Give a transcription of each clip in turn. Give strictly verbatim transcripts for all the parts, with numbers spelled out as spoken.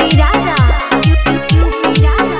राजा UP राजा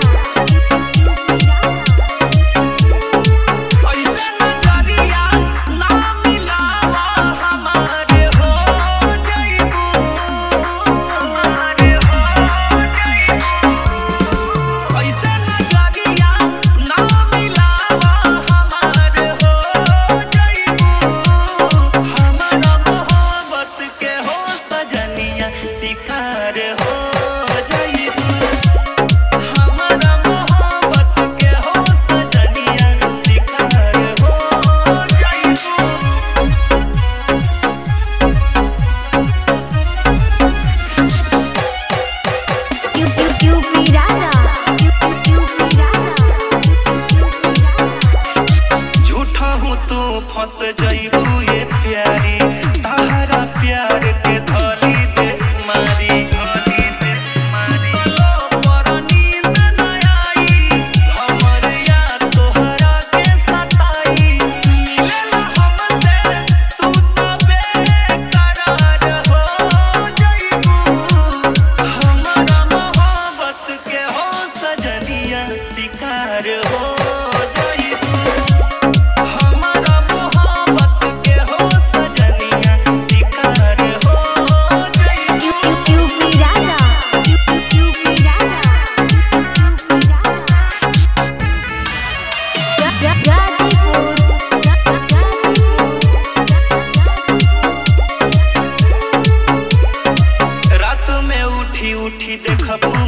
फंस जइबू ये प्यारी तहरा प्यार के धली दे मारी धली दे मारी लो पर नींद न आई हमर यार तोहरा के सताई मिलेला हमसे तू तो बेकरार हो जइबू हमरा मोहब्बत के हो सजनिया शिकार हो उठी उठी देखबू